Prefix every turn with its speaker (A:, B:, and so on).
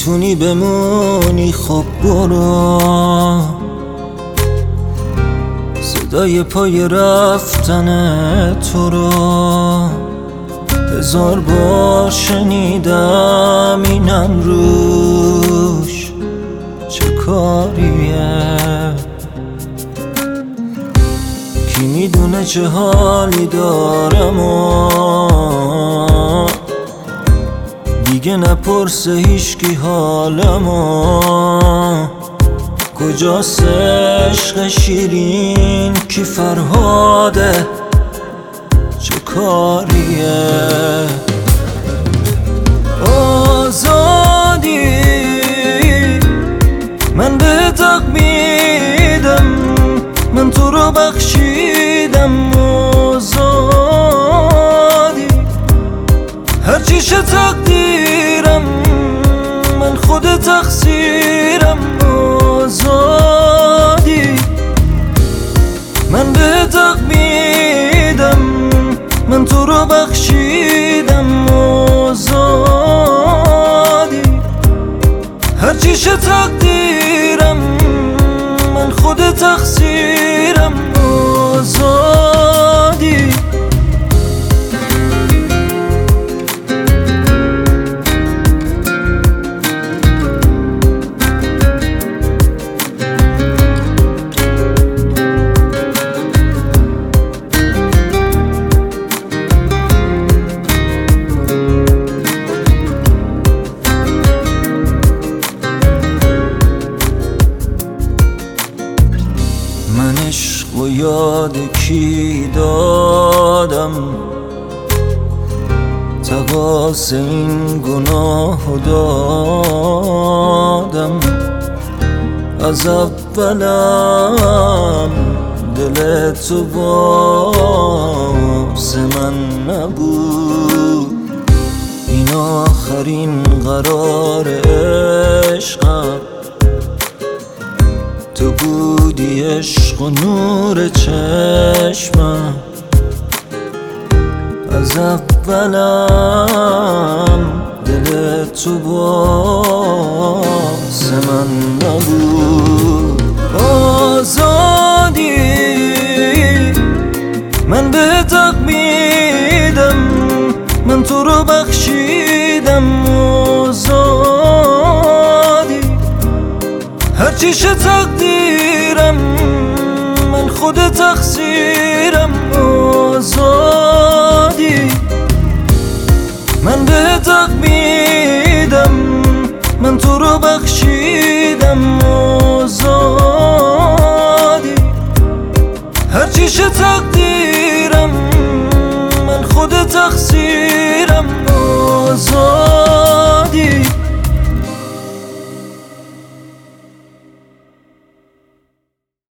A: میتونی بمونی خب برو، صدای پای رفتن تو رو 1000 بار شنیدم، اینم روش چه کاریه؟ کی میدونه چه حالی دارم و دیگه نپرسه هیچکی حالمو. کجاست عشق شیرین؟ کی فرهاده؟ چه کاریه؟ آزادی من به تق میدم، من تو رو بخشیدم. آزادی هرچی شه تقدیرم، من خود تقصیرم. آزادی من به تق میدم، من تو رو بخشیدم. آزادی هرچی شه تقدیرم، من خود تقصیرم. آزادی من عشق و یاد کی دادم؟ تقاص این گناه دادم. از اولم دل تو واسه من نبود، این آخرین قرار عشقم. تو بودی عشق و نور چشمم، از اولم دل تو واسه من نبود. آزادی من به تق میدم، من تو رو بخشیدم. آزادی هرچی شه تقدیرم، من خود تقصیرم. آزادی من به تق میدم، من تو رو بخشیدم. آزادی هرچی شه تقدیرم، من خود تقصیرم. آزادی